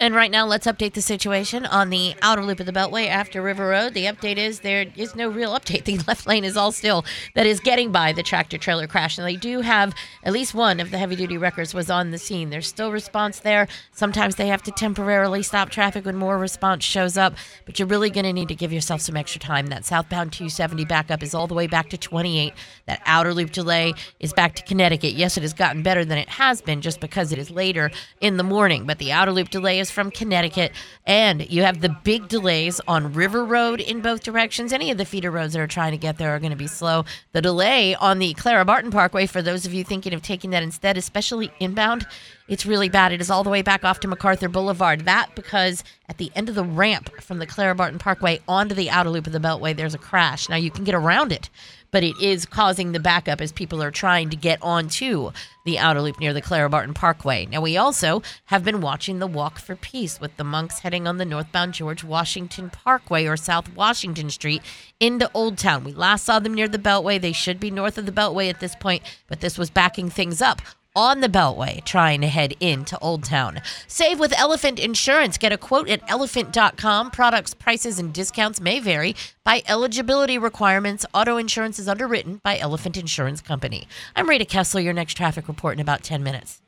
And right now, let's update the situation on the outer loop of the Beltway after River Road. The update is there is no real update. The left lane is all still that is getting by the tractor-trailer crash. And they do have at least one of the heavy-duty wreckers was on the scene. There's still response there. Sometimes they have to temporarily stop traffic when more response shows up. But you're really going to need to give yourself some extra time. That southbound 270 backup is all the way back to 28. That outer loop delay is back to Connecticut. Yes, it has gotten better than it has been just because it is later in the morning. But the outer loop delay is from Connecticut, and you have the big delays on River Road in both directions. Any of the feeder roads that are trying to get there are going to be slow. The delay on the Clara Barton Parkway, for those of you thinking of taking that instead, especially inbound, it's really bad. It is all the way back off to MacArthur Boulevard. That because at the end of the ramp from the Clara Barton Parkway onto the outer loop of the Beltway, there's a crash. Now, you can get around it, but it is causing the backup as people are trying to get onto the outer loop near the Clara Barton Parkway. Now, we also have been watching the Walk for Peace with the monks heading on the northbound George Washington Parkway or South Washington Street into Old Town. We last saw them near the Beltway. They should be north of the Beltway at this point, but this was backing things up on the Beltway, trying to head into Old Town. Save with Elephant Insurance. Get a quote at elephant.com. Products, prices, and discounts may vary by eligibility requirements. Auto insurance is underwritten by Elephant Insurance Company. I'm Rita Kessler, your next traffic report in about 10 minutes.